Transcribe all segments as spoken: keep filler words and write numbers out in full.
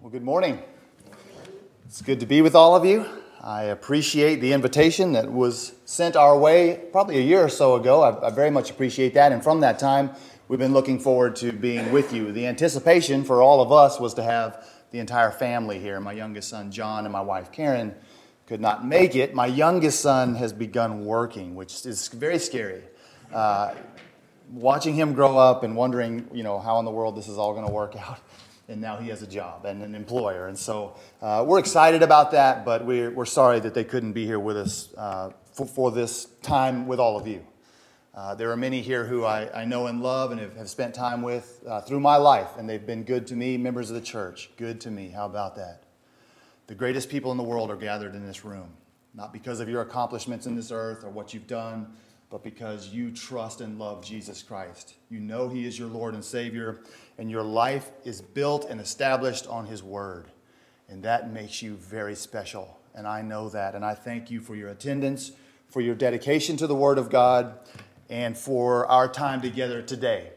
Well, good morning. It's good to be with all of you. I appreciate the invitation that was sent our way probably a year or so ago. I, I very much appreciate that. And from that time, we've been looking forward to being with you. The anticipation for all of us was to have the entire family here. My youngest son, John, and my wife, Karen, could not make it. My youngest son has begun working, which is very scary. Uh, watching him grow up and wondering, you know, how in the world this is all going to work out. And now he has a job and an employer. And so uh, we're excited about that, but we're, we're sorry that they couldn't be here with us uh, for, for this time with all of you. Uh, there are many here who I, I know and love and have, have spent time with uh, through my life, and they've been good to me, members of the church. Good to me. How about that? The greatest people in the world are gathered in this room, not because of your accomplishments in this earth or what you've done, but because you trust and love Jesus Christ. You know He is your Lord and Savior, and your life is built and established on His Word. And that makes you very special, and I know that. And I thank you for your attendance, for your dedication to the Word of God, and for our time together today.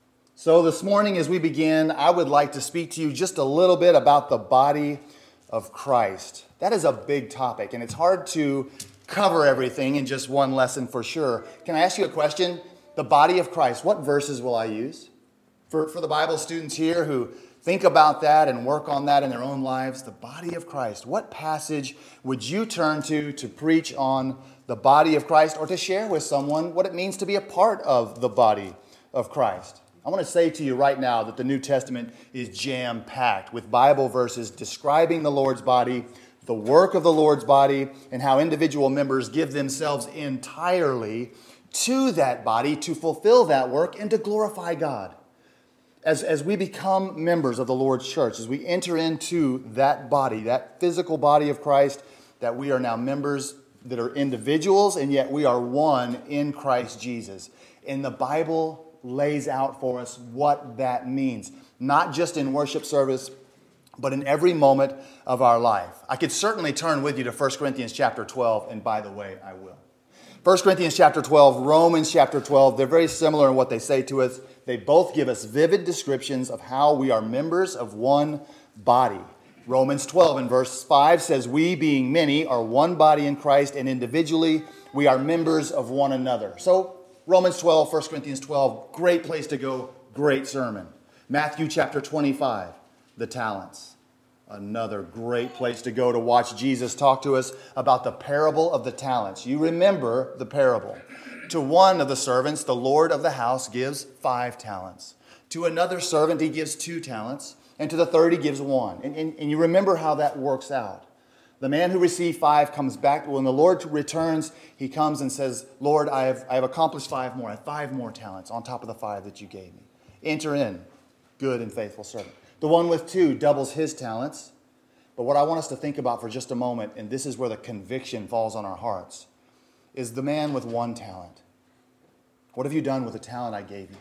So this morning as we begin, I would like to speak to you just a little bit about the body of Christ. That is a big topic, and it's hard to cover everything in just one lesson for sure. Can I ask you a question? The body of Christ, what verses will I use? For, for the Bible students here who think about that and work on that in their own lives, the body of Christ, what passage would you turn to to preach on the body of Christ or to share with someone what it means to be a part of the body of Christ? I want to say to you right now that the New Testament is jam-packed with Bible verses describing the Lord's body, the work of the Lord's body, and how individual members give themselves entirely to that body to fulfill that work and to glorify God. As, as we become members of the Lord's church, as we enter into that body, that physical body of Christ, that we are now members that are individuals, and yet we are one in Christ Jesus. And the Bible lays out for us what that means, not just in worship service, but in every moment of our life. I could certainly turn with you to First Corinthians chapter twelve, and by the way, I will. First Corinthians chapter twelve, Romans chapter twelve, they're very similar in what they say to us. They both give us vivid descriptions of how we are members of one body. Romans twelve and verse five says, "We, being many, are one body in Christ, and individually we are members of one another." So Romans twelve, First Corinthians twelve, great place to go, great sermon. Matthew chapter twenty-five. The talents. Another great place to go to watch Jesus talk to us about the parable of the talents. You remember the parable. To one of the servants, the Lord of the house gives five talents. To another servant, he gives two talents. And to the third, he gives one. And, and, and you remember how that works out. The man who received five comes back. When the Lord returns, he comes and says, "Lord, I have, I have accomplished five more. I have five more talents on top of the five that you gave me. Enter in, good and faithful servant." The one with two doubles his talents. But what I want us to think about for just a moment, and this is where the conviction falls on our hearts, is the man with one talent. What have you done with the talent I gave you?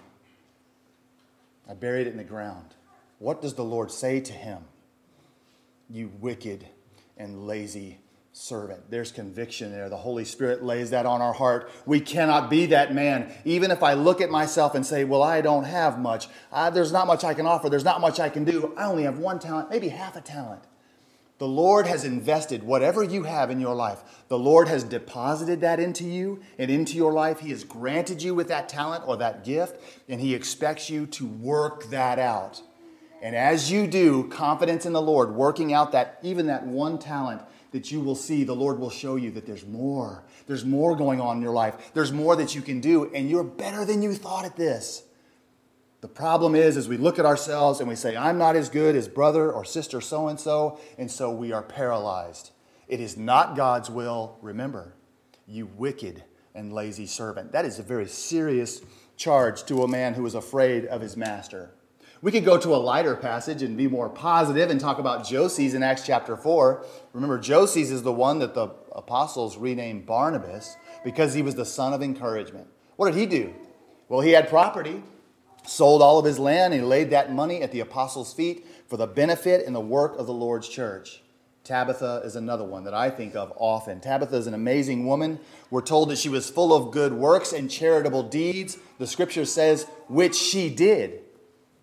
I buried it in the ground. What does the Lord say to him? "You wicked and lazy servant." There's conviction there. The Holy Spirit lays that on our heart. We cannot be that man. Even if I look at myself and say, well, I don't have much. Uh, there's not much I can offer. There's not much I can do. I only have one talent, maybe half a talent. The Lord has invested whatever you have in your life. The Lord has deposited that into you and into your life. He has granted you with that talent or that gift, and He expects you to work that out. And as you do, confidence in the Lord, working out that even that one talent, that you will see, the Lord will show you that there's more. There's more going on in your life. There's more that you can do, and you're better than you thought at this. The problem is, as we look at ourselves and we say, I'm not as good as brother or sister so-and-so, and so we are paralyzed. It is not God's will. Remember, you wicked and lazy servant. That is a very serious charge to a man who is afraid of his master. We could go to a lighter passage and be more positive and talk about Joses in Acts chapter four. Remember, Joses is the one that the apostles renamed Barnabas because he was the son of encouragement. What did he do? Well, he had property, sold all of his land, and he laid that money at the apostles' feet for the benefit and the work of the Lord's church. Tabitha is another one that I think of often. Tabitha is an amazing woman. We're told that she was full of good works and charitable deeds. The scripture says, which she did.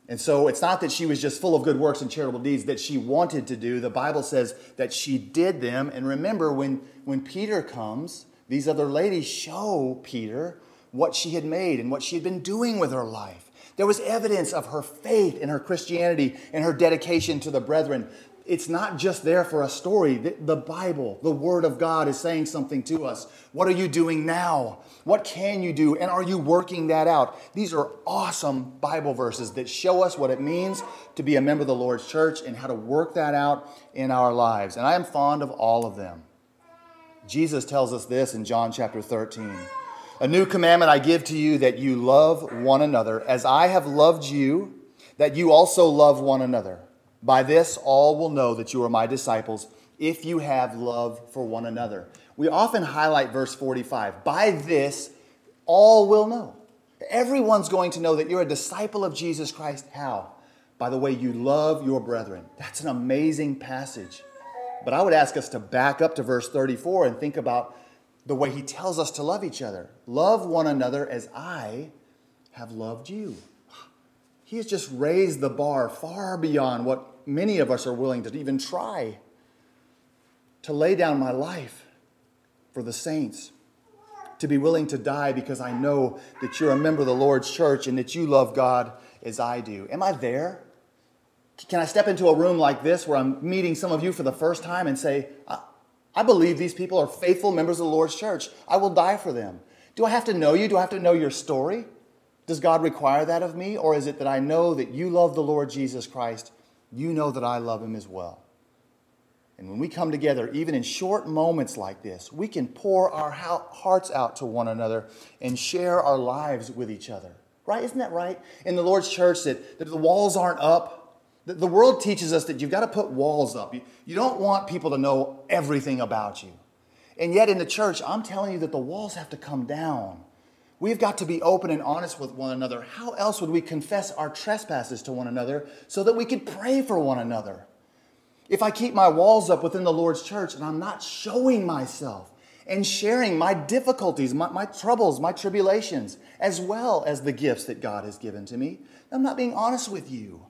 And so it's not that she was just full of good works and charitable deeds that she wanted to do. The Bible says that she did them. And remember, when, when Peter comes, these other ladies show Peter what she had made and what she had been doing with her life. There was evidence of her faith and her Christianity and her dedication to the brethren. It's not just there for a story. The, the Bible, the Word of God, is saying something to us. What are you doing now? What can you do? And are you working that out? These are awesome Bible verses that show us what it means to be a member of the Lord's church and how to work that out in our lives. And I am fond of all of them. Jesus tells us this in John chapter thirteen. A new commandment I give to you, that you love one another as I have loved you, that you also love one another. By this, all will know that you are my disciples, if you have love for one another. We often highlight verse forty-five. By this, all will know. Everyone's going to know that you're a disciple of Jesus Christ. How? By the way you love your brethren. That's an amazing passage. But I would ask us to back up to verse thirty-four and think about the way he tells us to love each other. Love one another as I have loved you. He has just raised the bar far beyond what many of us are willing to even try. To lay down my life for the saints. To be willing to die because I know that you're a member of the Lord's church and that you love God as I do. Am I there? Can I step into a room like this where I'm meeting some of you for the first time and say, I, I believe these people are faithful members of the Lord's church. I will die for them. Do I have to know you? Do I have to know your story? Does God require that of me? Or is it that I know that you love the Lord Jesus Christ? You know that I love him as well. And when we come together, even in short moments like this, we can pour our hearts out to one another and share our lives with each other. Right? Isn't that right? In the Lord's church, that, that the walls aren't up. The, the world teaches us that you've got to put walls up. You, you don't want people to know everything about you. And yet in the church, I'm telling you that the walls have to come down. We've got to be open and honest with one another. How else would we confess our trespasses to one another so that we could pray for one another? If I keep my walls up within the Lord's church and I'm not showing myself and sharing my difficulties, my, my troubles, my tribulations, as well as the gifts that God has given to me, I'm not being honest with you.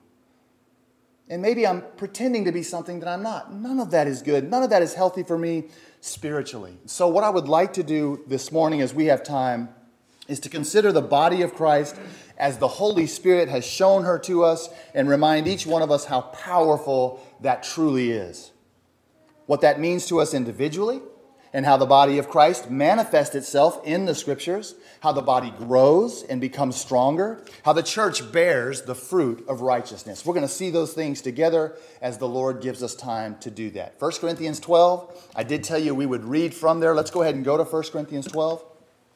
And maybe I'm pretending to be something that I'm not. None of that is good. None of that is healthy for me spiritually. So what I would like to do this morning as we have time is to consider the body of Christ as the Holy Spirit has shown her to us and remind each one of us how powerful that truly is. What that means to us individually and how the body of Christ manifests itself in the Scriptures, how the body grows and becomes stronger, how the church bears the fruit of righteousness. We're going to see those things together as the Lord gives us time to do that. First Corinthians twelve, I did tell you we would read from there. Let's go ahead and go to First Corinthians twelve.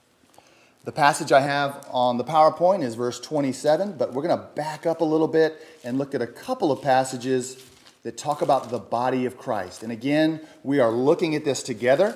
The passage I have on the PowerPoint is verse twenty-seven, but we're going to back up a little bit and look at a couple of passages that talk about the body of Christ. And again, we are looking at this together.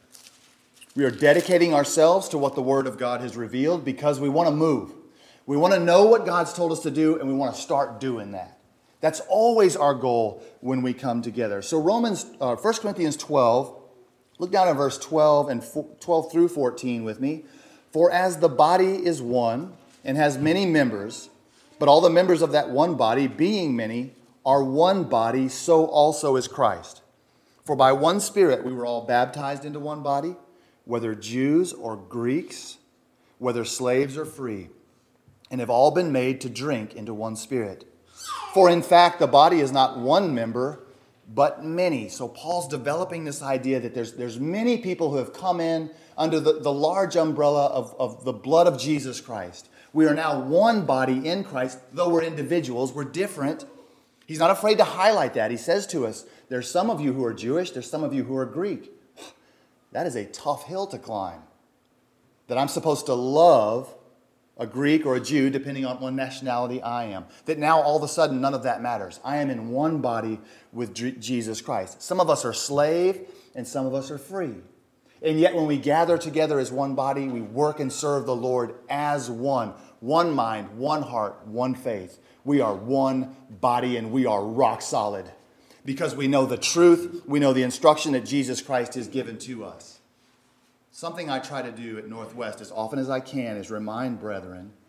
We are dedicating ourselves to what the Word of God has revealed because we want to move. We want to know what God's told us to do, and we want to start doing that. That's always our goal when we come together. So Romans, uh, First Corinthians twelve, look down at verse twelve and twelve through fourteen with me. For as the body is one and has many members, but all the members of that one body, being many, are one body, so also is Christ. For by one Spirit we were all baptized into one body, whether Jews or Greeks, whether slaves or free, and have all been made to drink into one Spirit. For in fact, the body is not one member, but many. So Paul's developing this idea that there's, there's many people who have come in under the, the large umbrella of, of the blood of Jesus Christ. We are now one body in Christ, though we're individuals, we're different. He's not afraid to highlight that. He says to us, there's some of you who are Jewish, there's some of you who are Greek. That is a tough hill to climb. That I'm supposed to love a Greek or a Jew, depending on what nationality I am. That now all of a sudden none of that matters. I am in one body with Jesus Christ. Some of us are slave and some of us are free. And yet when we gather together as one body, we work and serve the Lord as one. One mind, one heart, one faith. We are one body and we are rock solid. Because we know the truth, we know the instruction that Jesus Christ has given to us. Something I try to do at Northwest as often as I can is remind brethren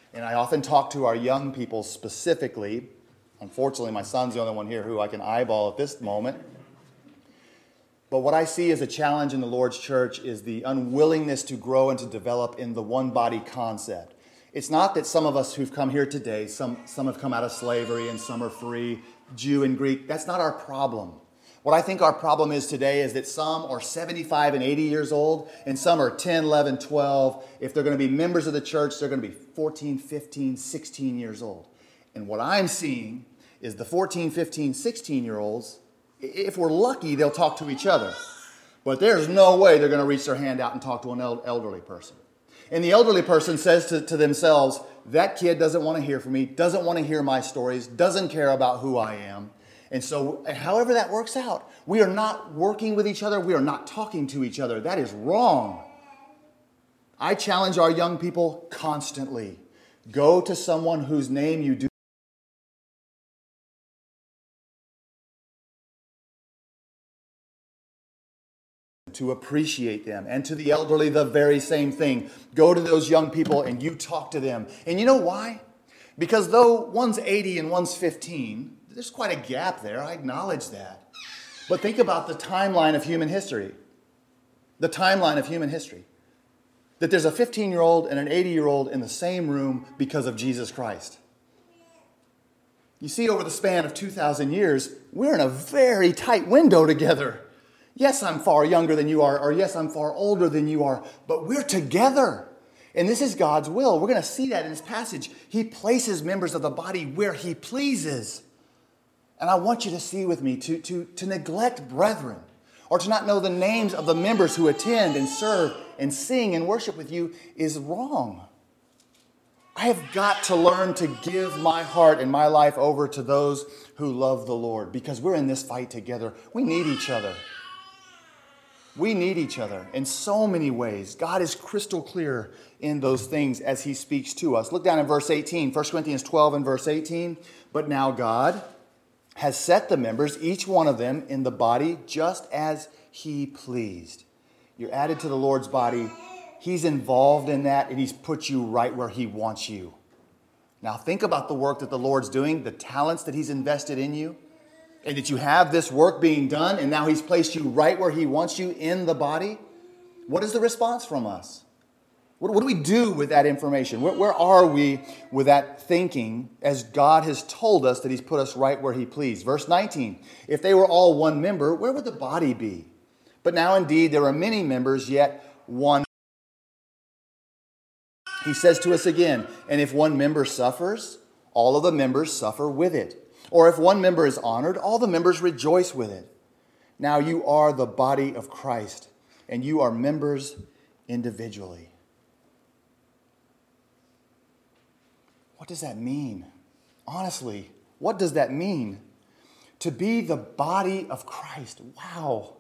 And I often talk to our young people specifically. Unfortunately, my son's the only one here who I can eyeball at this moment. But what I see as a challenge in the Lord's church is the unwillingness to grow and to develop in the one body concept. It's not that some of us who've come here today, some, some have come out of slavery and some are free, Jew and Greek. That's not our problem. What I think our problem is today is that some are seventy-five and eighty years old, and some are ten, eleven, twelve. If they're going to be members of the church, they're going to be fourteen, fifteen, sixteen years old. And what I'm seeing is the fourteen, fifteen, sixteen-year-olds, if we're lucky, they'll talk to each other. But there's no way they're going to reach their hand out and talk to an elderly person. And the elderly person says to, to themselves, that kid doesn't want to hear from me, doesn't want to hear my stories, doesn't care about who I am. And so however that works out, we are not working with each other. We are not talking to each other. That is wrong. I challenge our young people constantly. Go to someone whose name you do to appreciate them. And to the elderly, the very same thing. Go to those young people and you talk to them. And you know why? Because though one's eighty and one's fifteen, there's quite a gap there. I acknowledge that. But think about the timeline of human history. The timeline of human history. That there's a fifteen-year-old and an eighty-year-old in the same room because of Jesus Christ. You see, over the span of two thousand years, we're in a very tight window together. Yes, I'm far younger than you are, or yes, I'm far older than you are, but we're together. And this is God's will. We're going to see that in this passage. He places members of the body where He pleases. And I want you to see with me, to, to, to neglect brethren, or to not know the names of the members who attend and serve and sing and worship with you is wrong. I have got to learn to give my heart and my life over to those who love the Lord, because we're in this fight together. We need each other. We need each other in so many ways. God is crystal clear in those things as He speaks to us. Look down in verse eighteen, First Corinthians twelve and verse eighteen. But now God has set the members, each one of them, in the body just as He pleased. You're added to the Lord's body. He's involved in that, and He's put you right where He wants you. Now think about the work that the Lord's doing, the talents that He's invested in you, and that you have this work being done, and now He's placed you right where He wants you in the body. What is the response from us? What, what do we do with that information? Where, where are we with that thinking as God has told us that He's put us right where He pleased? Verse nineteen, if they were all one member, where would the body be? But now indeed there are many members, yet one. He says to us again, and if one member suffers, all of the members suffer with it. Or if one member is honored, all the members rejoice with it. Now you are the body of Christ, and you are members individually. What does that mean? Honestly, what does that mean? To be the body of Christ. Wow.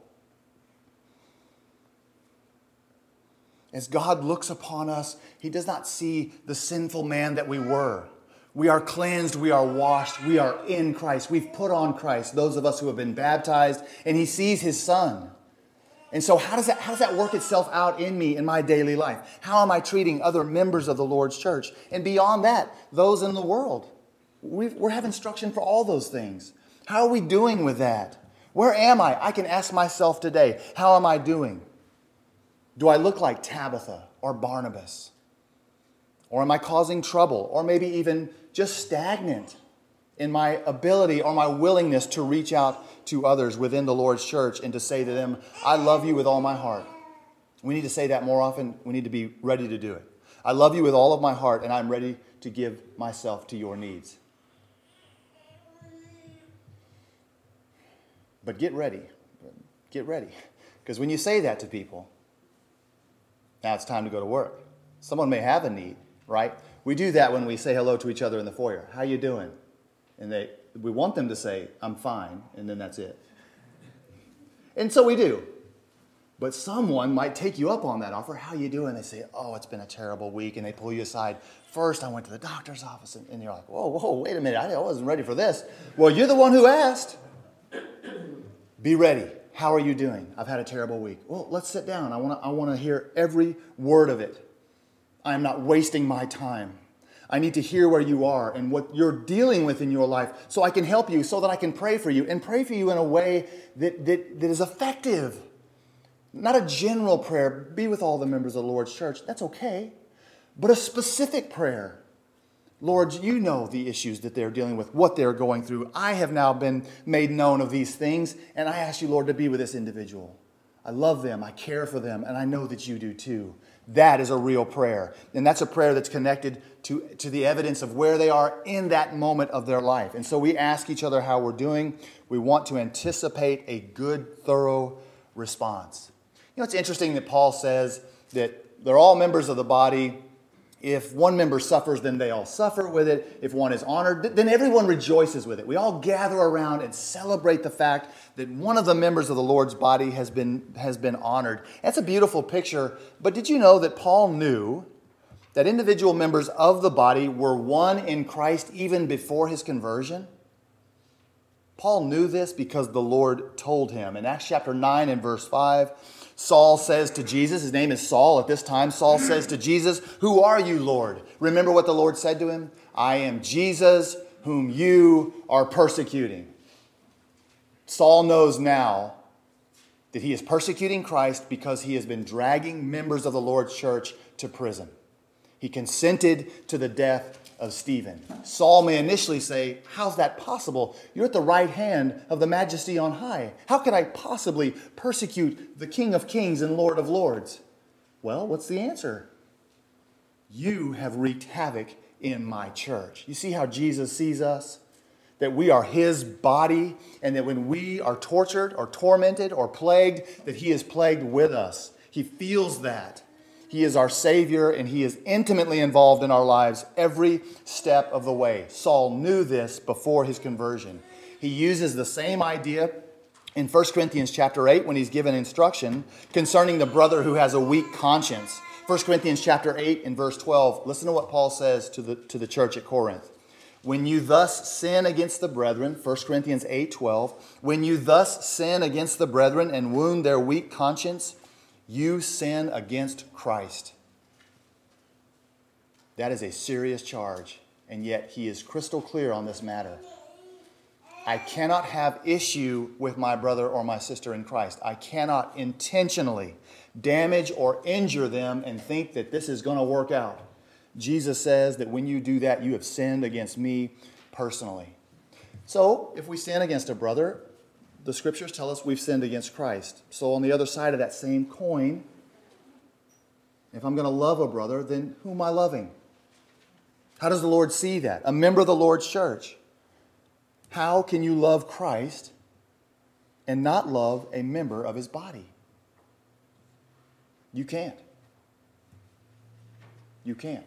As God looks upon us, He does not see the sinful man that we were. We are cleansed, we are washed, we are in Christ. We've put on Christ, those of us who have been baptized, and He sees His Son. And so how does that, how does that work itself out in me in my daily life? How am I treating other members of the Lord's church? And beyond that, those in the world. We've, we have instruction for all those things. How are we doing with that? Where am I? I can ask myself today, how am I doing? Do I look like Tabitha or Barnabas? Or am I causing trouble? Or maybe even just stagnant in my ability or my willingness to reach out to others within the Lord's church and to say to them, I love you with all my heart. We need to say that more often. We need to be ready to do it. I love you with all of my heart, and I'm ready to give myself to your needs. But get ready. Get ready. Because when you say that to people, now it's time to go to work. Someone may have a need, right? We do that when we say hello to each other in the foyer. How you doing? And they, we want them to say, I'm fine, and then that's it. And so we do. But someone might take you up on that offer. How you doing? They say, oh, it's been a terrible week, and they pull you aside. First, I went to the doctor's office, and, and you're like, whoa, whoa, wait a minute. I wasn't ready for this. Well, you're the one who asked. Be ready. How are you doing? I've had a terrible week. Well, let's sit down. I want to I want to hear every word of it. I am not wasting my time. I need to hear where you are and what you're dealing with in your life so I can help you, so that I can pray for you, and pray for you in a way that, that, that is effective. Not a general prayer, be with all the members of the Lord's church. That's okay. But a specific prayer. Lord, you know the issues that they're dealing with, what they're going through. I have now been made known of these things, and I ask you, Lord, to be with this individual. I love them, I care for them, and I know that you do too. That is a real prayer. And that's a prayer that's connected to, to the evidence of where they are in that moment of their life. And so we ask each other how we're doing. We want to anticipate a good, thorough response. You know, it's interesting that Paul says that they're all members of the body. If one member suffers, then they all suffer with it. If one is honored, then everyone rejoices with it. We all gather around and celebrate the fact that one of the members of the Lord's body has been, has been honored. That's a beautiful picture. But did you know that Paul knew that individual members of the body were one in Christ even before his conversion? Paul knew this because the Lord told him. In Acts chapter nine and verse five, Saul says to Jesus, his name is Saul at this time, Saul says to Jesus, "Who are you, Lord?" Remember what the Lord said to him? "I am Jesus whom you are persecuting." Saul knows now that he is persecuting Christ because he has been dragging members of the Lord's church to prison. He consented to the death of Stephen. Saul may initially say, "How's that possible? You're at the right hand of the Majesty on high. How could I possibly persecute the King of Kings and Lord of Lords?" Well, what's the answer? You have wreaked havoc in my church. You see how Jesus sees us? That we are his body, and that when we are tortured or tormented or plagued, that he is plagued with us. He feels that. He is our Savior, and he is intimately involved in our lives every step of the way. Saul knew this before his conversion. He uses the same idea in First Corinthians chapter eight when he's given instruction concerning the brother who has a weak conscience. First Corinthians chapter eight and verse twelve. Listen to what Paul says to the, to the church at Corinth. When you thus sin against the brethren, First Corinthians eight twelve, when you thus sin against the brethren and wound their weak conscience, you sin against Christ. That is a serious charge, and yet he is crystal clear on this matter. I cannot have issue with my brother or my sister in Christ. I cannot intentionally damage or injure them and think that this is going to work out. Jesus says that when you do that, you have sinned against me personally. So, if we sin against a brother, the scriptures tell us we've sinned against Christ. So on the other side of that same coin, if I'm going to love a brother, then who am I loving? How does the Lord see that? A member of the Lord's church. How can you love Christ and not love a member of his body? You can't. You can't.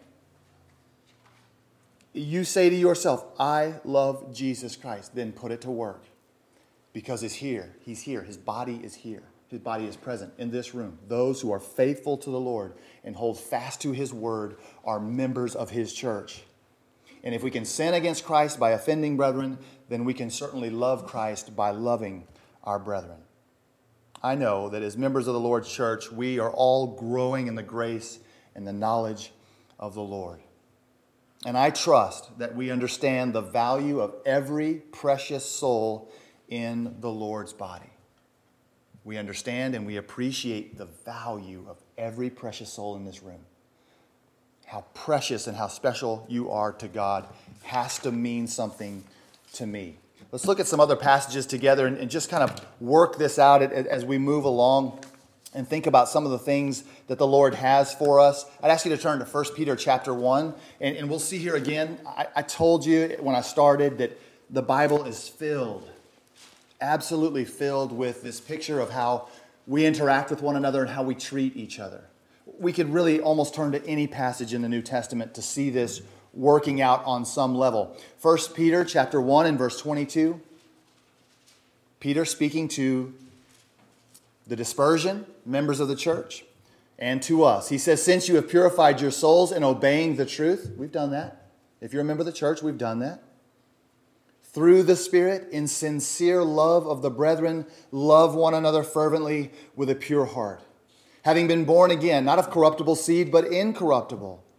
You say to yourself, "I love Jesus Christ," then put it to work. Because he's here. He's here. His body is here. His body is present in this room. Those who are faithful to the Lord and hold fast to his word are members of his church. And if we can sin against Christ by offending brethren, then we can certainly love Christ by loving our brethren. I know that as members of the Lord's church, we are all growing in the grace and the knowledge of the Lord. And I trust that we understand the value of every precious soul in the Lord's body. We understand and we appreciate the value of every precious soul in this room. How precious and how special you are to God has to mean something to me. Let's look at some other passages together and, and just kind of work this out as we move along and think about some of the things that the Lord has for us. I'd ask you to turn to First Peter chapter one, and, and we'll see here again. I, I told you when I started that the Bible is filled absolutely filled with this picture of how we interact with one another and how we treat each other. We could really almost turn to any passage in the New Testament to see this working out on some level. First Peter chapter one and verse twenty-two. Peter speaking to the dispersion, members of the church, and to us. He says, "Since you have purified your souls in obeying the truth," we've done that. If you're a member of the church, we've done that. "Through the Spirit, in sincere love of the brethren, love one another fervently with a pure heart. Having been born again, not of corruptible seed, but incorruptible,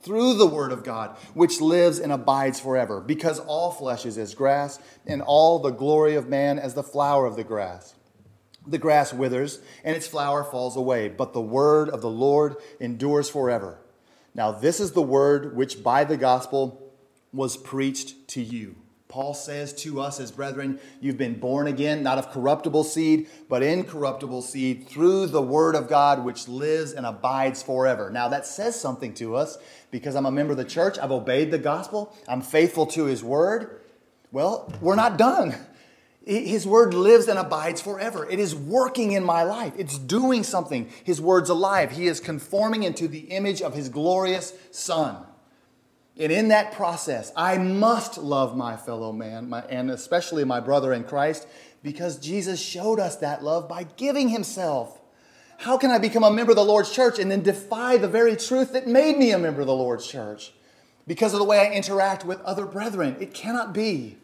through the word of God, which lives and abides forever, because all flesh is as grass, and all the glory of man as the flower of the grass. The grass withers, and its flower falls away, but the word of the Lord endures forever. Now this is the word which by the gospel was preached to you. Paul says to us as brethren, you've been born again, not of corruptible seed, but incorruptible seed through the word of God, which lives and abides forever. Now that says something to us because I'm a member of the church. I've obeyed the gospel. I'm faithful to his word. Well, we're not done. His word lives and abides forever. It is working in my life. It's doing something. His word's alive. He is conforming into the image of his glorious Son. And in that process, I must love my fellow man, my, and especially my brother in Christ, because Jesus showed us that love by giving himself. How can I become a member of the Lord's church and then defy the very truth that made me a member of the Lord's church? Because of the way I interact with other brethren. It cannot be.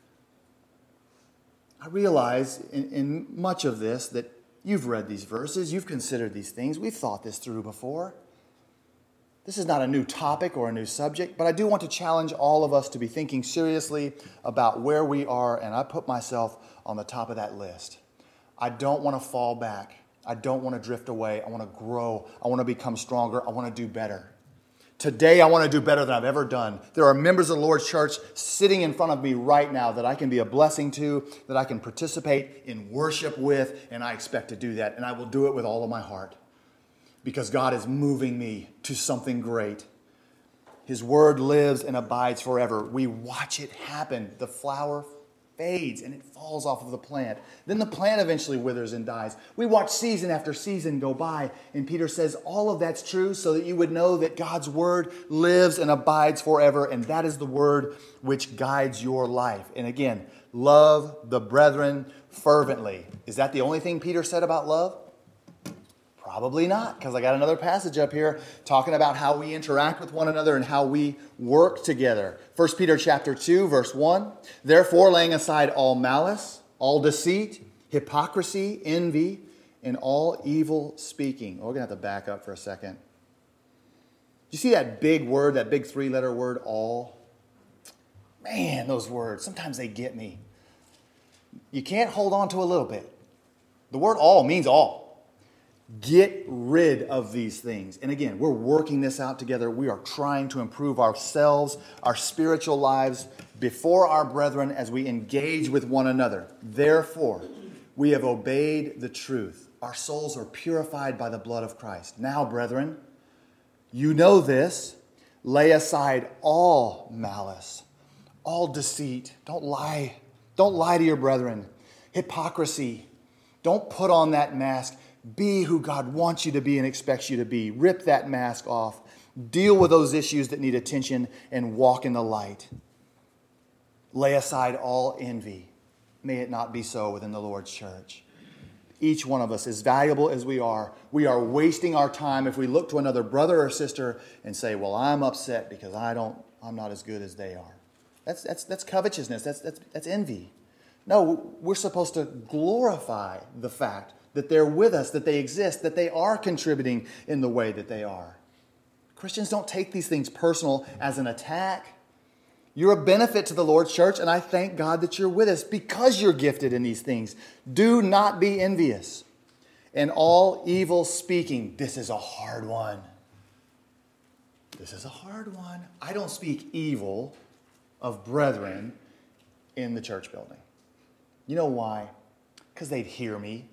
I realize in, in much of this that you've read these verses, you've considered these things, we've thought this through before. This is not a new topic or a new subject, but I do want to challenge all of us to be thinking seriously about where we are, and I put myself on the top of that list. I don't want to fall back. I don't want to drift away. I want to grow. I want to become stronger. I want to do better. Today, I want to do better than I've ever done. There are members of the Lord's church sitting in front of me right now that I can be a blessing to, that I can participate in worship with, and I expect to do that, and I will do it with all of my heart. Because God is moving me to something great. His word lives and abides forever. We watch it happen. The flower fades and it falls off of the plant. Then the plant eventually withers and dies. We watch season after season go by. And Peter says all of that's true so that you would know that God's word lives and abides forever. And that is the word which guides your life. And again, love the brethren fervently. Is that the only thing Peter said about love? Probably not, because I got another passage up here talking about how we interact with one another and how we work together. First Peter chapter two, verse one. Therefore, laying aside all malice, all deceit, hypocrisy, envy, and all evil speaking. Oh, we're going to have to back up for a second. You see that big word, that big three-letter word, all? Man, those words, sometimes they get me. You can't hold on to a little bit. The word all means all. Get rid of these things. And again, we're working this out together. We are trying to improve ourselves, our spiritual lives before our brethren as we engage with one another. Therefore, we have obeyed the truth. Our souls are purified by the blood of Christ. Now, brethren, you know this. Lay aside all malice, all deceit. Don't lie. Don't lie to your brethren. Hypocrisy. Don't put on that mask. Be who God wants you to be and expects you to be. Rip that mask off. Deal with those issues that need attention and walk in the light. Lay aside all envy. May it not be so within the Lord's church. Each one of us, as valuable as we are, we are wasting our time if we look to another brother or sister and say, well, I'm upset because I don't, I'm not as good as they are. That's, that's, that's covetousness. That's, that's, that's envy. No, we're supposed to glorify the fact that they're with us, that they exist, that they are contributing in the way that they are. Christians don't take these things personal as an attack. You're a benefit to the Lord's church, and I thank God that you're with us because you're gifted in these things. Do not be envious. And all evil speaking, this is a hard one. This is a hard one. I don't speak evil of brethren in the church building. You know why? Because they'd hear me.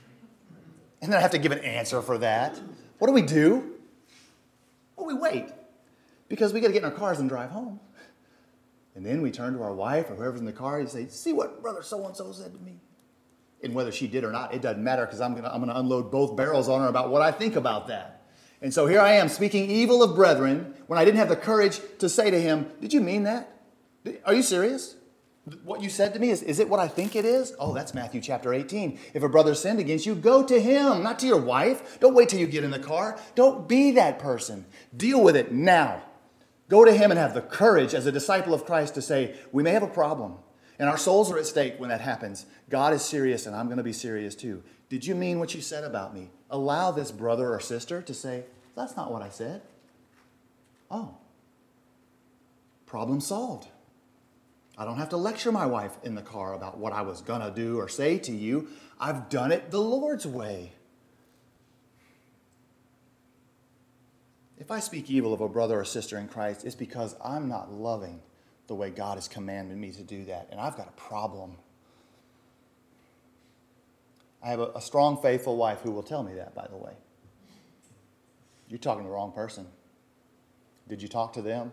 And then I have to give an answer for that. What do we do? Well, we wait. Because we got to get in our cars and drive home. And then we turn to our wife or whoever's in the car and say, see what brother so-and-so said to me. And whether she did or not, it doesn't matter because I'm going to I'm going to unload both barrels on her about what I think about that. And so here I am speaking evil of brethren when I didn't have the courage to say to him, did you mean that? Are you serious? What you said to me, is, is it what I think it is? Oh, that's Matthew chapter eighteen. If a brother sinned against you, go to him, not to your wife. Don't wait till you get in the car. Don't be that person. Deal with it now. Go to him and have the courage as a disciple of Christ to say, we may have a problem, and our souls are at stake when that happens. God is serious, and I'm going to be serious too. Did you mean what you said about me? Allow this brother or sister to say, that's not what I said. Oh, problem solved. I don't have to lecture my wife in the car about what I was going to do or say to you. I've done it the Lord's way. If I speak evil of a brother or sister in Christ, it's because I'm not loving the way God has commanded me to do that, and I've got a problem. I have a, a strong, faithful wife who will tell me that, by the way. You're talking to the wrong person. Did you talk to them?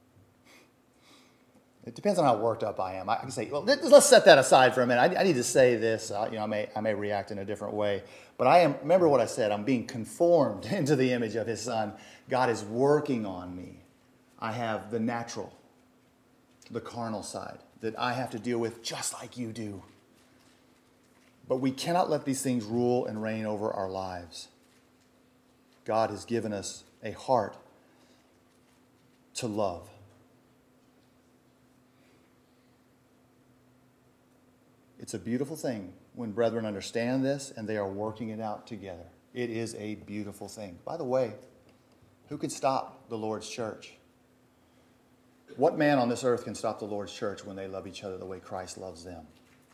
It depends on how worked up I am. I can say, well, let's set that aside for a minute. I, I need to say this. Uh, you know, I may, I may react in a different way. But I am, remember what I said, I'm being conformed into the image of his Son. God is working on me. I have the natural, the carnal side that I have to deal with just like you do. But we cannot let these things rule and reign over our lives. God has given us a heart to love. It's a beautiful thing when brethren understand this and they are working it out together. It is a beautiful thing. By the way, who can stop the Lord's church? What man on this earth can stop the Lord's church when they love each other the way Christ loves them?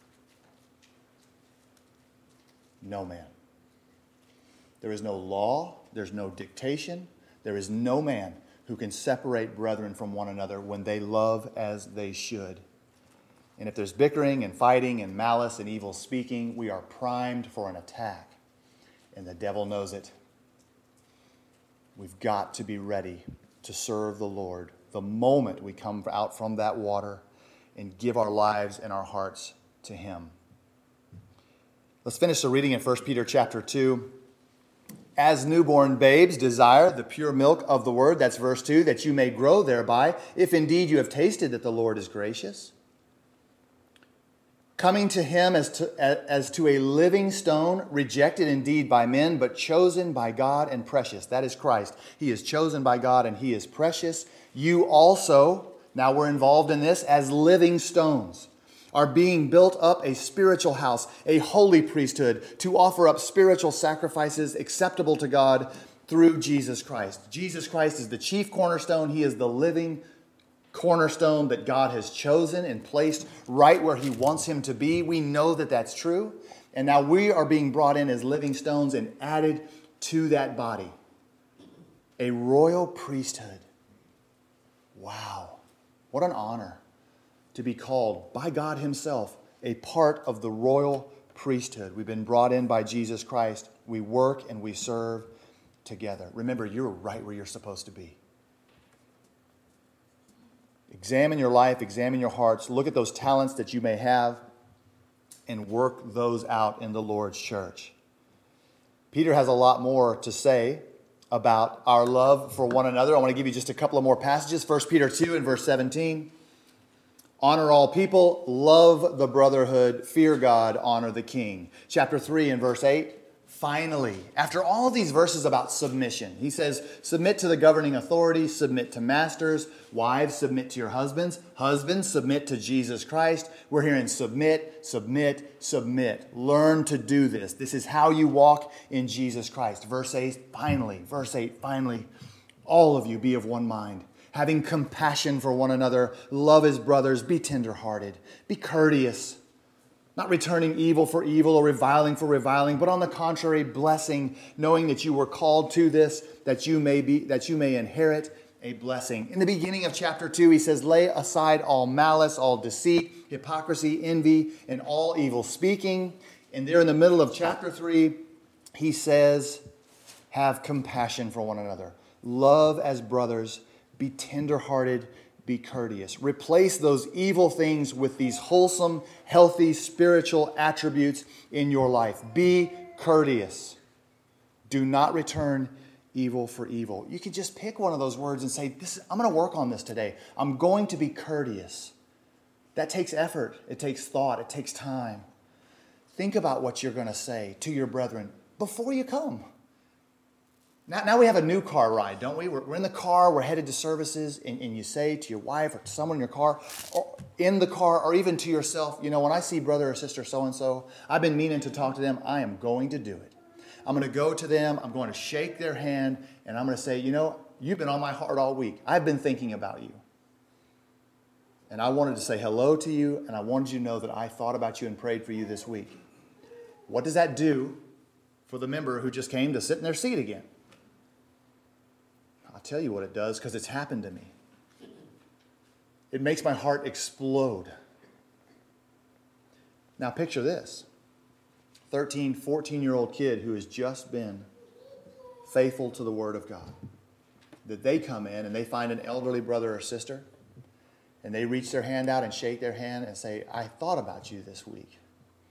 No man. There is no law, there's no dictation, there is no man who can separate brethren from one another when they love as they should. And if there's bickering and fighting and malice and evil speaking, we are primed for an attack. And the devil knows it. We've got to be ready to serve the Lord the moment we come out from that water and give our lives and our hearts to him. Let's finish the reading in First Peter chapter two. As newborn babes desire the pure milk of the word, that's verse two, that you may grow thereby, if indeed you have tasted that the Lord is gracious. Coming to him as to, as to a living stone, rejected indeed by men, but chosen by God and precious. That is Christ. He is chosen by God and he is precious. You also, now we're involved in this, as living stones, are being built up a spiritual house, a holy priesthood, to offer up spiritual sacrifices acceptable to God through Jesus Christ. Jesus Christ is the chief cornerstone. He is the living cornerstone that God has chosen and placed right where he wants him to be. We know that that's true. And now we are being brought in as living stones and added to that body. A royal priesthood. Wow. What an honor to be called by God himself a part of the royal priesthood. We've been brought in by Jesus Christ. We work and we serve together. Remember, you're right where you're supposed to be. Examine your life, examine your hearts, look at those talents that you may have, and work those out in the Lord's church. Peter has a lot more to say about our love for one another. I want to give you just a couple of more passages. First Peter two and verse seventeen. Honor all people, love the brotherhood, fear God, honor the king. Chapter three and verse eight. Finally, after all these verses about submission, he says, submit to the governing authority, submit to masters, wives, submit to your husbands, husbands, submit to Jesus Christ. We're hearing submit, submit, submit. Learn to do this. This is how you walk in Jesus Christ. Verse eight, finally, verse eight, finally, all of you be of one mind, having compassion for one another, love as brothers, be tenderhearted, be courteous, not returning evil for evil or reviling for reviling, but on the contrary, blessing, knowing that you were called to this, that you may be, that you may inherit a blessing. In the beginning of chapter two, he says, lay aside all malice, all deceit, hypocrisy, envy, and all evil speaking. And there in the middle of chapter three, he says, have compassion for one another. Love as brothers, be tenderhearted, be courteous. Replace those evil things with these wholesome, healthy, spiritual attributes in your life. Be courteous. Do not return evil for evil. You can just pick one of those words and say, "This is, I'm going to work on this today. I'm going to be courteous." That takes effort. It takes thought. It takes time. Think about what you're going to say to your brethren before you come. Now, now we have a new car ride, don't we? We're, we're in the car, we're headed to services, and, and you say to your wife or to someone in your car, or in the car, or even to yourself, you know, when I see brother or sister so-and-so, I've been meaning to talk to them, I am going to do it. I'm going to go to them, I'm going to shake their hand, and I'm going to say, you know, you've been on my heart all week. I've been thinking about you. And I wanted to say hello to you, and I wanted you to know that I thought about you and prayed for you this week. What does that do for the member who just came to sit in their seat again? I'll tell you what it does, because it's happened to me. It makes my heart explode. Now picture this. thirteen, fourteen-year-old kid who has just been faithful to the Word of God. That they come in and they find an elderly brother or sister, and they reach their hand out and shake their hand and say, I thought about you this week.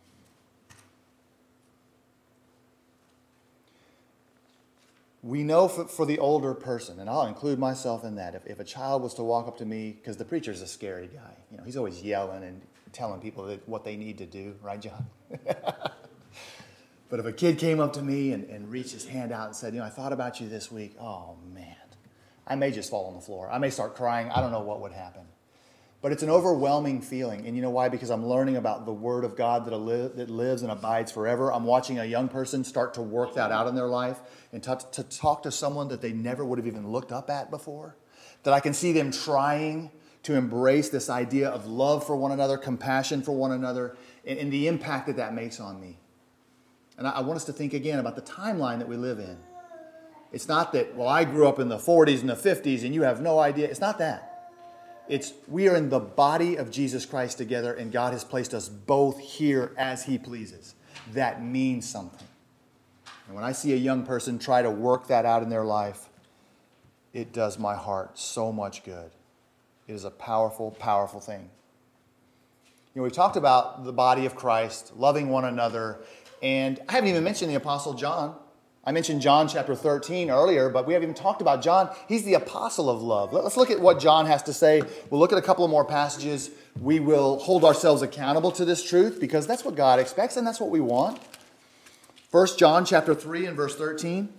We know for, for the older person, and I'll include myself in that, if, if a child was to walk up to me, because the preacher's a scary guy. You know, he's always yelling and telling people that, what they need to do. Right, John? But if a kid came up to me and, and reached his hand out and said, you know, I thought about you this week. Oh, man. I may just fall on the floor. I may start crying. I don't know what would happen. But it's an overwhelming feeling. And you know why? Because I'm learning about the Word of God that, li- that lives and abides forever. I'm watching a young person start to work that out in their life and to, to talk to someone that they never would have even looked up at before. That I can see them trying to embrace this idea of love for one another, compassion for one another, and, and the impact that that makes on me. And I, I want us to think again about the timeline that we live in. It's not that, well, I grew up in the forties and the fifties and you have no idea. It's not that. It's we are in the body of Jesus Christ together, and God has placed us both here as He pleases. That means something. And when I see a young person try to work that out in their life, it does my heart so much good. It is a powerful, powerful thing. You know, we've talked about the body of Christ, loving one another, and I haven't even mentioned the Apostle John. I mentioned John chapter thirteen earlier, but we haven't even talked about John. He's the apostle of love. Let's look at what John has to say. We'll look at a couple of more passages. We will hold ourselves accountable to this truth because that's what God expects and that's what we want. First John chapter three and verse thirteen.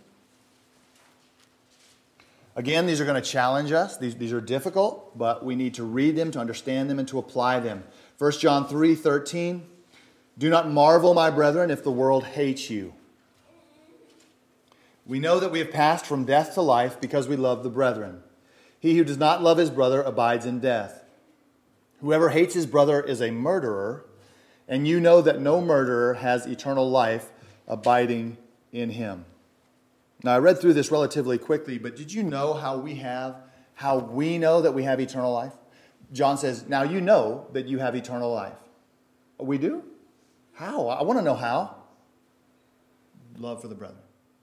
Again, these are going to challenge us. These, these are difficult, but we need to read them, to understand them, and to apply them. First John three thirteen. Do not marvel, my brethren, if the world hates you. We know that we have passed from death to life because we love the brethren. He who does not love his brother abides in death. Whoever hates his brother is a murderer, and you know that no murderer has eternal life abiding in him. Now, I read through this relatively quickly, but did you know how we have, how we know that we have eternal life? John says, now you know that you have eternal life. We do? How? I want to know how. Love for the brethren.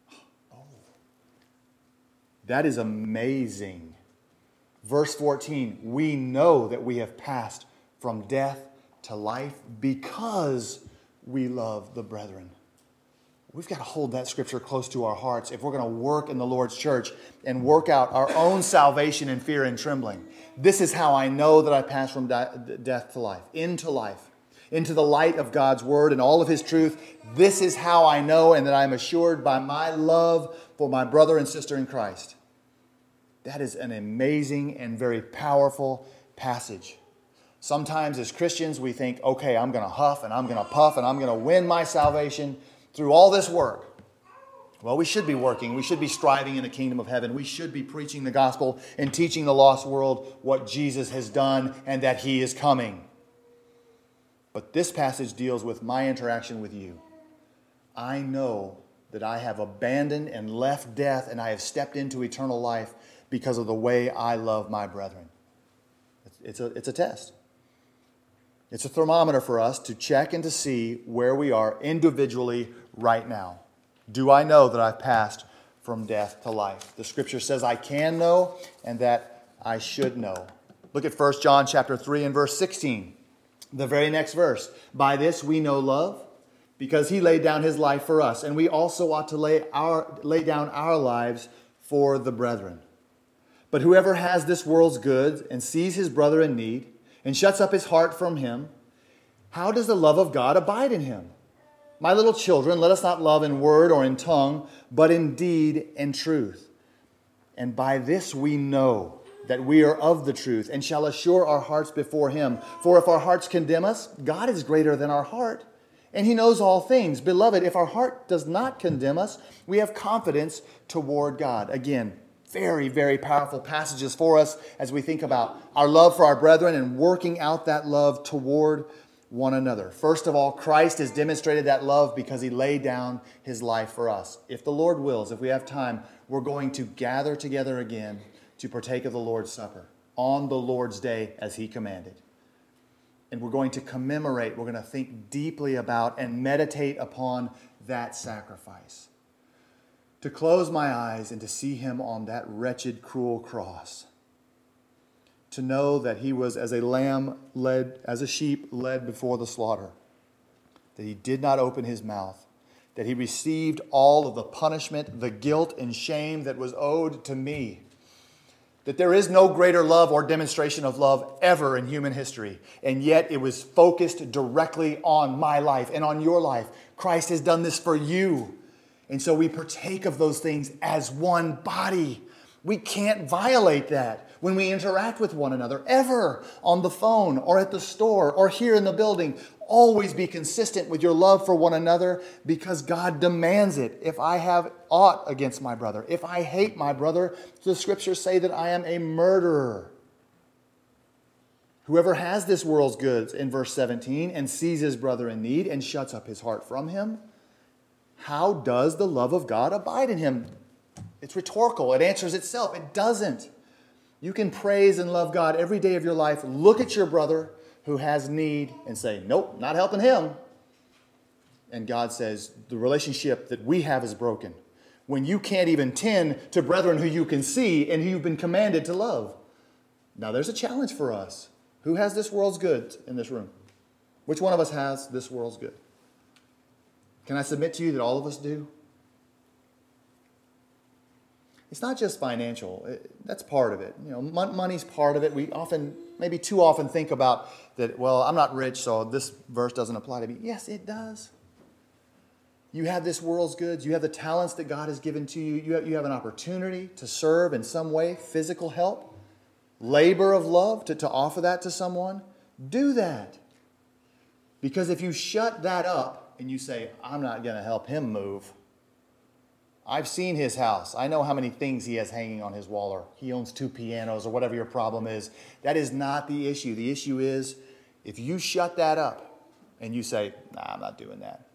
That is amazing. Verse fourteen, we know that we have passed from death to life because we love the brethren. We've got to hold that scripture close to our hearts if we're going to work in the Lord's church and work out our own salvation in fear and trembling. This is how I know that I passed from di- death to life, into life, into the light of God's word and all of His truth. This is how I know and that I'm assured by my love for my brother and sister in Christ. That is an amazing and very powerful passage. Sometimes as Christians we think, okay, I'm going to huff and I'm going to puff and I'm going to win my salvation through all this work. Well, we should be working. We should be striving in the kingdom of heaven. We should be preaching the gospel and teaching the lost world what Jesus has done and that He is coming. But this passage deals with my interaction with you. I know that I have abandoned and left death and I have stepped into eternal life because of the way I love my brethren. It's a, it's a test. It's a thermometer for us to check and to see where we are individually right now. Do I know that I've passed from death to life? The scripture says I can know and that I should know. Look at First John chapter three and verse sixteen. The very next verse. By this we know love, because He laid down His life for us, and we also ought to lay our lay down our lives for the brethren. But whoever has this world's goods and sees his brother in need and shuts up his heart from him, how does the love of God abide in him? My little children, let us not love in word or in tongue, but in deed and truth. And by this we know that we are of the truth and shall assure our hearts before Him. For if our hearts condemn us, God is greater than our heart, and He knows all things. Beloved, if our heart does not condemn us, we have confidence toward God. Again, very, very powerful passages for us as we think about our love for our brethren and working out that love toward one another. First of all, Christ has demonstrated that love because he laid down his life for us. If the Lord wills, if we have time, we're going to gather together again to partake of the Lord's Supper on the Lord's day as he commanded. And we're going to commemorate, we're going to think deeply about and meditate upon that sacrifice. To close my eyes and to see him on that wretched, cruel cross. To know that he was as a lamb led, as a sheep led before the slaughter. That he did not open his mouth. That he received all of the punishment, the guilt and shame that was owed to me. That there is no greater love or demonstration of love ever in human history. And yet it was focused directly on my life and on your life. Christ has done this for you. And so we partake of those things as one body. We can't violate that when we interact with one another, ever, on the phone or at the store or here in the building. Always be consistent with your love for one another because God demands it. If I have aught against my brother, if I hate my brother, the scriptures say that I am a murderer. Whoever has this world's goods, in verse seventeen, and sees his brother in need and shuts up his heart from him, how does the love of God abide in him? It's rhetorical. It answers itself. It doesn't. You can praise and love God every day of your life. Look at your brother who has need and say, nope, not helping him. And God says, the relationship that we have is broken. When you can't even tend to brethren who you can see and who you've been commanded to love. Now there's a challenge for us. Who has this world's goods in this room? Which one of us has this world's good? Can I submit to you that all of us do? It's not just financial. It, that's part of it. You know, mon- money's part of it. We often, maybe too often, think about that, well, I'm not rich, so this verse doesn't apply to me. Yes, it does. You have this world's goods. You have the talents that God has given to you. You have, you have an opportunity to serve in some way, physical help, labor of love, to, to offer that to someone. Do that. Because if you shut that up and you say, I'm not going to help him move, I've seen his house. I know how many things he has hanging on his wall, or he owns two pianos, or whatever your problem is. That is not the issue. The issue is if you shut that up and you say, nah, I'm not doing that,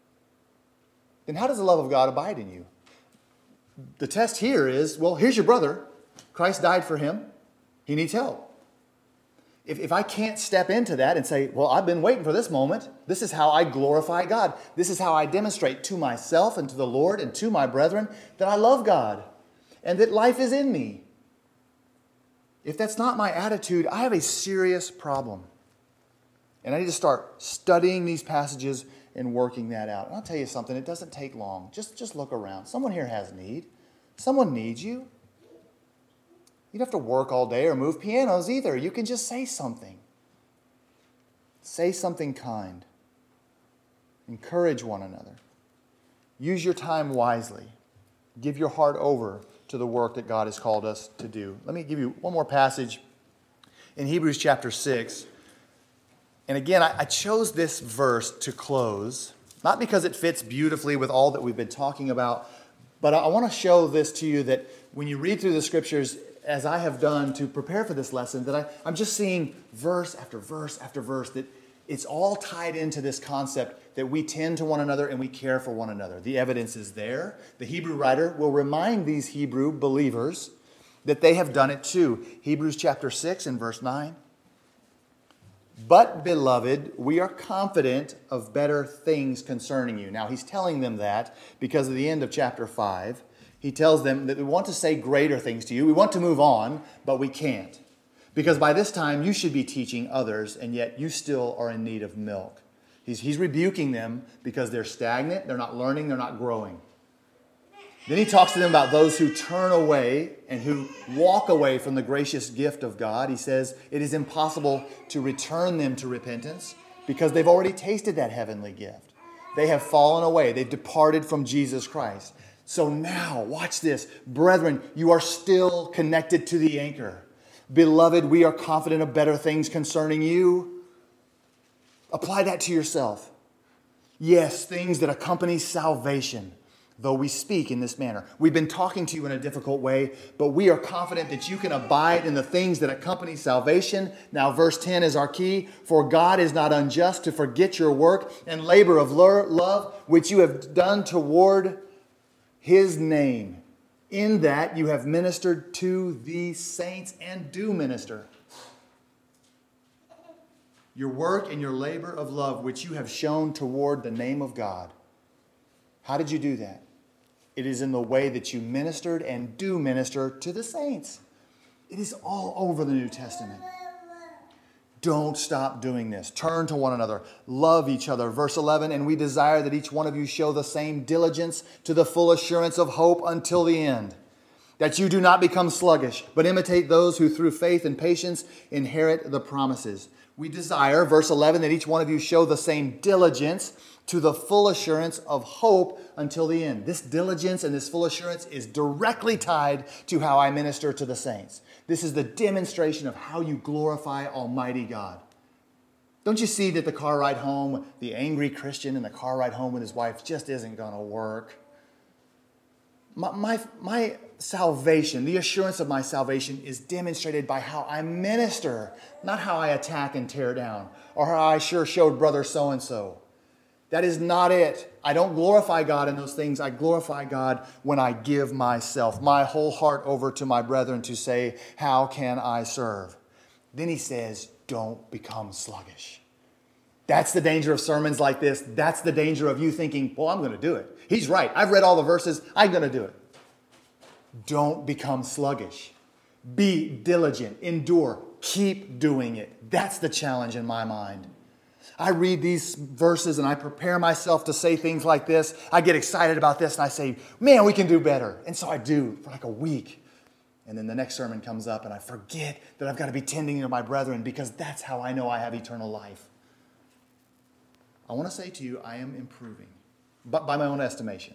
then how does the love of God abide in you? The test here is, well, here's your brother. Christ died for him. He needs help. If, if I can't step into that and say, well, I've been waiting for this moment. This is how I glorify God. This is how I demonstrate to myself and to the Lord and to my brethren that I love God and that life is in me. If that's not my attitude, I have a serious problem. And I need to start studying these passages and working that out. And I'll tell you something, it doesn't take long. Just, just look around. Someone here has need. Someone needs you. You don't have to work all day or move pianos either. You can just say something. Say something kind. Encourage one another. Use your time wisely. Give your heart over to the work that God has called us to do. Let me give you one more passage in Hebrews chapter six. And again, I, I chose this verse to close, not because it fits beautifully with all that we've been talking about, but I, I want to show this to you that when you read through the scriptures, as I have done to prepare for this lesson, that I, I'm just seeing verse after verse after verse, that it's all tied into this concept that we tend to one another and we care for one another. The evidence is there. The Hebrew writer will remind these Hebrew believers that they have done it too. Hebrews chapter six and verse nine. But, beloved, we are confident of better things concerning you. Now, he's telling them that because of the end of chapter five. He tells them that we want to say greater things to you. We want to move on, but we can't. Because by this time, you should be teaching others, and yet you still are in need of milk. He's, he's rebuking them because they're stagnant, they're not learning, they're not growing. Then he talks to them about those who turn away and who walk away from the gracious gift of God. He says it is impossible to return them to repentance because they've already tasted that heavenly gift. They have fallen away. They've departed from Jesus Christ. So now, watch this. Brethren, you are still connected to the anchor. Beloved, we are confident of better things concerning you. Apply that to yourself. Yes, things that accompany salvation. though we speak in this manner. We've been talking to you in a difficult way, but we are confident that you can abide in the things that accompany salvation. Now, verse ten is our key. For God is not unjust to forget your work and labor of love, which you have done toward his name, in that you have ministered to the saints and do minister. Your work and your labor of love, which you have shown toward the name of God. How did you do that? It is in the way that you ministered and do minister to the saints. It is all over the New Testament. Don't stop doing this. Turn to one another. Love each other. Verse eleven, and we desire that each one of you show the same diligence to the full assurance of hope until the end, that you do not become sluggish, but imitate those who through faith and patience inherit the promises. We desire, verse eleven, that each one of you show the same diligence to the full assurance of hope until the end. This diligence and this full assurance is directly tied to how I minister to the saints. This is the demonstration of how you glorify Almighty God. Don't you see that the car ride home, the angry Christian in the car ride home with his wife just isn't going to work? My, my, my salvation, the assurance of my salvation is demonstrated by how I minister, not how I attack and tear down, or how I sure showed brother so-and-so. That is not it. I don't glorify God in those things. I glorify God when I give myself, my whole heart over to my brethren to say, how can I serve? Then he says, don't become sluggish. That's the danger of sermons like this. That's the danger of you thinking, well, I'm going to do it. He's right. I've read all the verses. I'm going to do it. Don't become sluggish. Be diligent. Endure. Keep doing it. That's the challenge in my mind. I read these verses and I prepare myself to say things like this. I get excited about this and I say, man, we can do better. And so I do for like a week. And then the next sermon comes up and I forget that I've got to be tending to my brethren because that's how I know I have eternal life. I want to say to you, I am improving, but by my own estimation.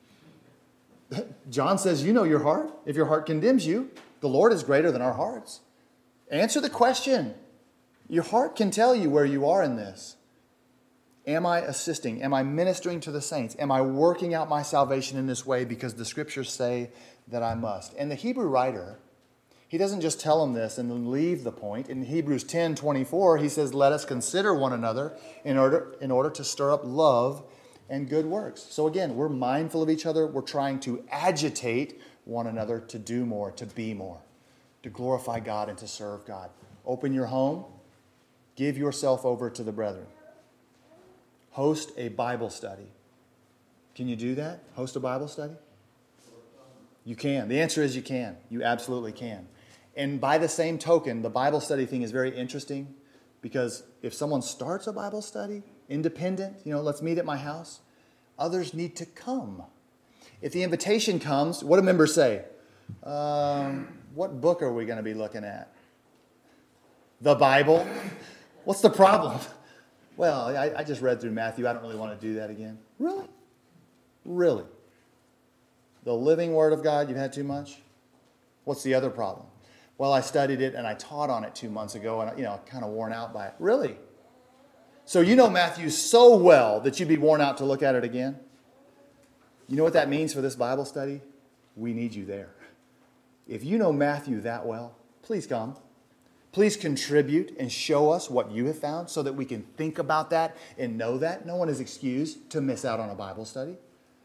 John says, you know your heart. If your heart condemns you, the Lord is greater than our hearts. Answer the question. Your heart can tell you where you are in this. Am I assisting? Am I ministering to the saints? Am I working out my salvation in this way because the scriptures say that I must? And the Hebrew writer, he doesn't just tell them this and then leave the point. In Hebrews ten twenty-four, he says, let us consider one another in order, in order to stir up love and good works. So again, we're mindful of each other. We're trying to agitate one another to do more, to be more, to glorify God and to serve God. Open your home. Give yourself over to the brethren. Host a Bible study. Can you do that? Host a Bible study? You can. The answer is you can. You absolutely can. And by the same token, the Bible study thing is very interesting because if someone starts a Bible study, independent, you know, let's meet at my house, others need to come. If the invitation comes, what do members say? Um, what book are we going to be looking at? The Bible? What's the problem? Well, I, I just read through Matthew. I don't really want to do that again. Really? Really? The living Word of God, you've had too much? What's the other problem? Well, I studied it and I taught on it two months ago and, you know, kind of worn out by it. Really? So you know Matthew so well that you'd be worn out to look at it again? You know what that means for this Bible study? We need you there. If you know Matthew that well, please come. Please contribute and show us what you have found so that we can think about that and know that. No one is excused to miss out on a Bible study.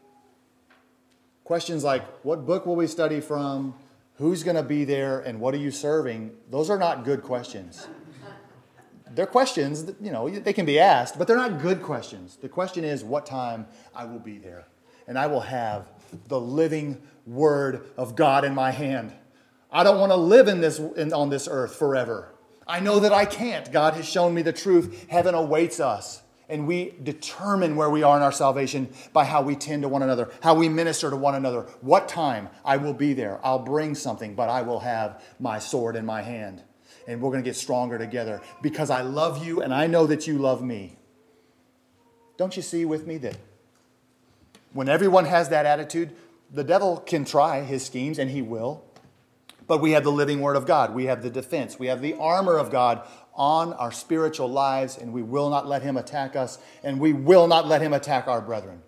Questions like, what book will we study from? Who's going to be there? And what are you serving? Those are not good questions. They're questions that, you know, they can be asked, but they're not good questions. The question is what time I will be there. And I will have the living Word of God in my hand. I don't want to live in this in, on this earth forever. I know that I can't. God has shown me the truth. Heaven awaits us. And we determine where we are in our salvation by how we tend to one another, how we minister to one another. What time I will be there. I'll bring something, but I will have my sword in my hand. And we're going to get stronger together because I love you and I know that you love me. Don't you see with me that when everyone has that attitude, the devil can try his schemes, and he will. But we have the living Word of God. We have the defense. We have the armor of God on our spiritual lives, and we will not let him attack us, and we will not let him attack our brethren.